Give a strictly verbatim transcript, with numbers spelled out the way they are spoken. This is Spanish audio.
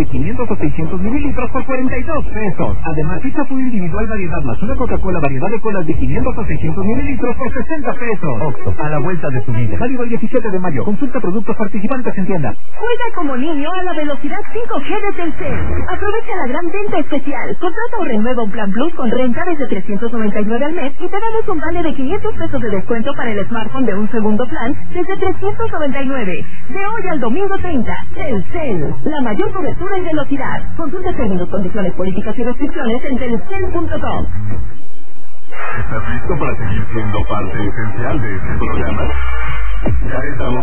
de quinientos o seiscientos mililitros por cuarenta y dos pesos. Además, pizza full individual variedad más una Coca-Cola variedad de colas de quinientos o seiscientos mililitros por sesenta pesos. Oxxo, a la vuelta de su vida. Válido el diecisiete de mayo. Consulta productos participantes en tienda. Juega como niño a la velocidad cinco G de Telcel. Aprovecha la gran venta especial. Contrata o renueva un plan Plus con renta desde trescientos noventa y nueve al mes y te damos un vale de quinientos pesos de descuento para el smartphone de un segundo plan desde trescientos noventa y nueve. De hoy al domingo treinta. Telcel, la mayor cobertura y velocidad. Consulta términos, condiciones, políticas y restricciones en telcel punto com. ¿Estás listo para seguir siendo parte esencial de este programa? Ya estamos